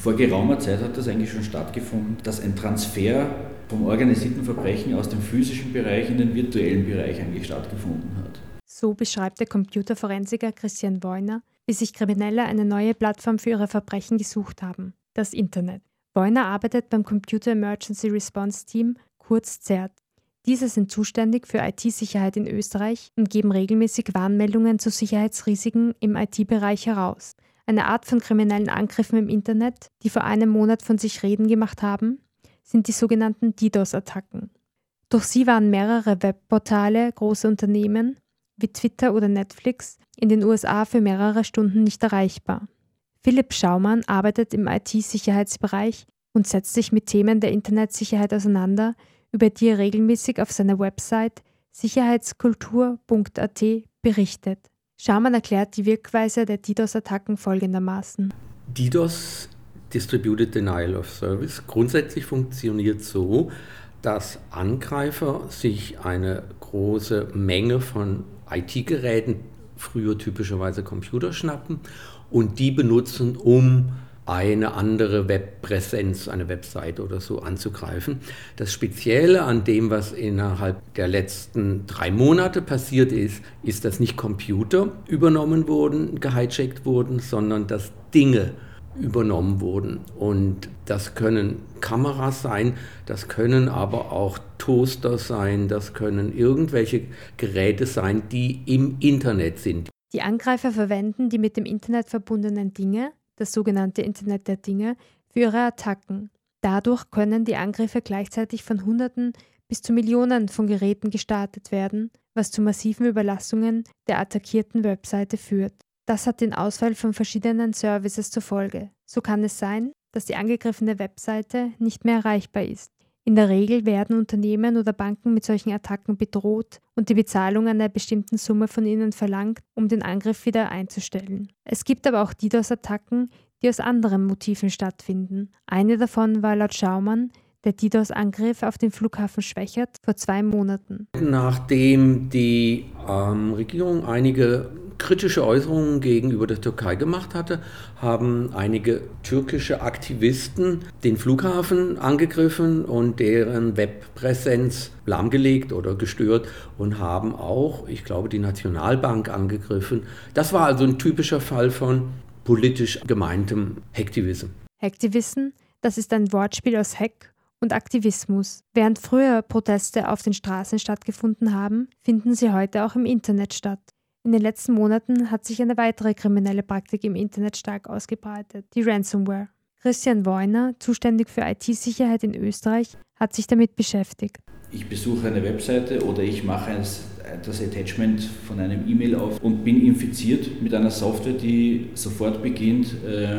Vor geraumer Zeit hat das eigentlich schon stattgefunden, dass ein Transfer vom organisierten Verbrechen aus dem physischen Bereich in den virtuellen Bereich eigentlich stattgefunden hat. So beschreibt der Computerforensiker Christian Woyner, wie sich Kriminelle eine neue Plattform für ihre Verbrechen gesucht haben: das Internet. Woyner arbeitet beim Computer Emergency Response Team, kurz CERT. Diese sind zuständig für IT-Sicherheit in Österreich und geben regelmäßig Warnmeldungen zu Sicherheitsrisiken im IT-Bereich heraus. Eine Art von kriminellen Angriffen im Internet, die vor einem Monat von sich reden gemacht haben, sind die sogenannten DDoS-Attacken. Durch sie waren mehrere Webportale, große Unternehmen wie Twitter oder Netflix in den USA für mehrere Stunden nicht erreichbar. Philipp Schaumann arbeitet im IT-Sicherheitsbereich und setzt sich mit Themen der Internetsicherheit auseinander, über die er regelmäßig auf seiner Website sicherheitskultur.at berichtet. Schaumann erklärt die Wirkweise der DDoS-Attacken folgendermaßen. DDoS, Distributed Denial of Service, grundsätzlich funktioniert so, dass Angreifer sich eine große Menge von IT-Geräten, früher typischerweise Computer, schnappen und die benutzen, um eine andere Webpräsenz, eine Webseite oder so anzugreifen. Das Spezielle an dem, was innerhalb der letzten 3 Monate passiert ist, dass nicht Computer übernommen wurden, gehijackt wurden, sondern dass Dinge übernommen wurden. Und das können Kameras sein, das können aber auch Toaster sein, das können irgendwelche Geräte sein, die im Internet sind. Die Angreifer verwenden die mit dem Internet verbundenen Dinge, das sogenannte Internet der Dinge, für ihre Attacken. Dadurch können die Angriffe gleichzeitig von Hunderten bis zu Millionen von Geräten gestartet werden, was zu massiven Überlastungen der attackierten Webseite führt. Das hat den Ausfall von verschiedenen Services zur Folge. So kann es sein, dass die angegriffene Webseite nicht mehr erreichbar ist. In der Regel werden Unternehmen oder Banken mit solchen Attacken bedroht und die Bezahlung einer bestimmten Summe von ihnen verlangt, um den Angriff wieder einzustellen. Es gibt aber auch DDoS-Attacken, die aus anderen Motiven stattfinden. Eine davon war laut Schaumann der DDoS-Angriff auf den Flughafen Schwechat vor 2 Monaten. Nachdem die Regierung einige kritische Äußerungen gegenüber der Türkei gemacht hatte, haben einige türkische Aktivisten den Flughafen angegriffen und deren Webpräsenz lahmgelegt oder gestört und haben auch, ich glaube, die Nationalbank angegriffen. Das war also ein typischer Fall von politisch gemeintem Hacktivism. Hacktivism, das ist ein Wortspiel aus Hack und Aktivismus. Während früher Proteste auf den Straßen stattgefunden haben, finden sie heute auch im Internet statt. In den letzten Monaten hat sich eine weitere kriminelle Praktik im Internet stark ausgebreitet, die Ransomware. Christian Woyner, zuständig für IT-Sicherheit in Österreich, hat sich damit beschäftigt. Ich besuche eine Webseite oder ich mache das Attachment von einem E-Mail auf und bin infiziert mit einer Software, die sofort beginnt,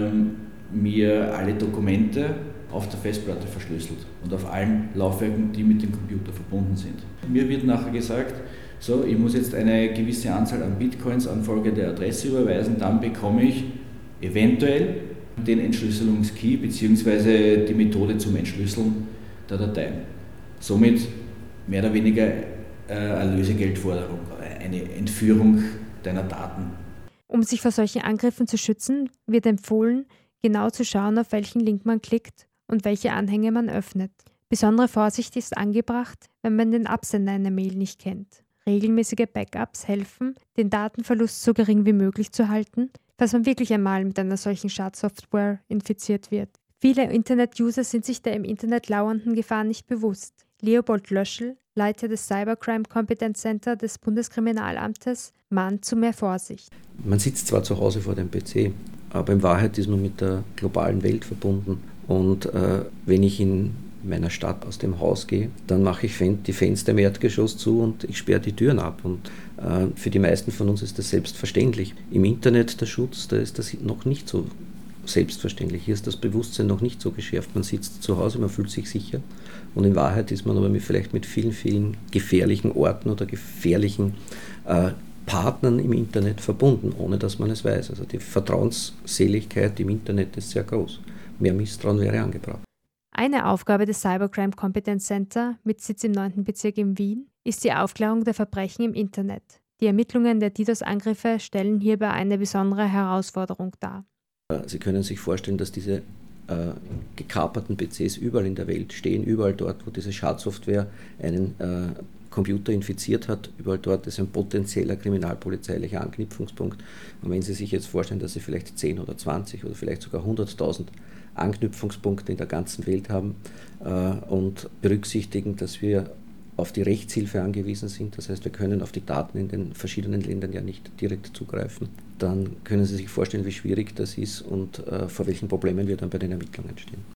mir alle Dokumente auf der Festplatte verschlüsselt und auf allen Laufwerken, die mit dem Computer verbunden sind. Mir wird nachher gesagt, so, ich muss jetzt eine gewisse Anzahl an Bitcoins an Folge der Adresse überweisen, dann bekomme ich eventuell den Entschlüsselungskey bzw. die Methode zum Entschlüsseln der Dateien. Somit mehr oder weniger eine Lösegeldforderung, eine Entführung deiner Daten. Um sich vor solchen Angriffen zu schützen, wird empfohlen, genau zu schauen, auf welchen Link man klickt und welche Anhänge man öffnet. Besondere Vorsicht ist angebracht, wenn man den Absender einer Mail nicht kennt. Regelmäßige Backups helfen, den Datenverlust so gering wie möglich zu halten, falls man wirklich einmal mit einer solchen Schadsoftware infiziert wird. Viele Internet-User sind sich der im Internet lauernden Gefahr nicht bewusst. Leopold Löschl, Leiter des Cybercrime Competence Center des Bundeskriminalamtes, mahnt zu mehr Vorsicht. Man sitzt zwar zu Hause vor dem PC, aber in Wahrheit ist man mit der globalen Welt verbunden. Und wenn ich in meiner Stadt aus dem Haus gehe, dann mache ich die Fenster im Erdgeschoss zu und ich sperre die Türen ab. Und für die meisten von uns ist das selbstverständlich. Im Internet der Schutz, da ist das noch nicht so selbstverständlich. Hier ist das Bewusstsein noch nicht so geschärft. Man sitzt zu Hause, man fühlt sich sicher. Und in Wahrheit ist man aber vielleicht mit vielen, vielen gefährlichen Orten oder gefährlichen Partnern im Internet verbunden, ohne dass man es weiß. Also die Vertrauensseligkeit im Internet ist sehr groß. Mehr Misstrauen wäre angebracht. Eine Aufgabe des Cybercrime Competence Center mit Sitz im 9. Bezirk in Wien ist die Aufklärung der Verbrechen im Internet. Die Ermittlungen der DDoS-Angriffe stellen hierbei eine besondere Herausforderung dar. Sie können sich vorstellen, dass diese gekaperten PCs überall in der Welt stehen, überall dort, wo diese Schadsoftware einen Computer infiziert hat, überall dort ist ein potenzieller kriminalpolizeilicher Anknüpfungspunkt. Und wenn Sie sich jetzt vorstellen, dass Sie vielleicht 10 oder 20 oder vielleicht sogar 100.000 Anknüpfungspunkte in der ganzen Welt haben und berücksichtigen, dass wir auf die Rechtshilfe angewiesen sind, das heißt, wir können auf die Daten in den verschiedenen Ländern ja nicht direkt zugreifen, dann können Sie sich vorstellen, wie schwierig das ist und vor welchen Problemen wir dann bei den Ermittlungen stehen.